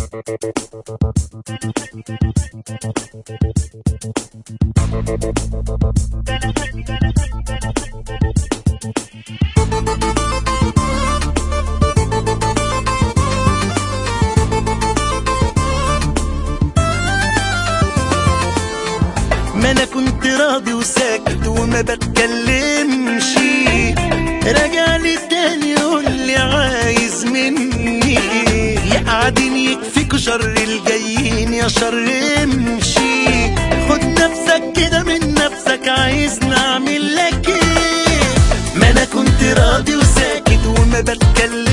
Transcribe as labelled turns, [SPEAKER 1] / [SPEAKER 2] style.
[SPEAKER 1] ما انا كنت راضي وساكت وما بتكلمش، راجع لي تاني يقول لي عايز مني، يا قاعدين يكفيكوا شر الجايين يا شر امشي، خد نفسك كده من نفسك عايز نعمل لك ايه. ما انا كنت راضي وساكت وما بتكلمش،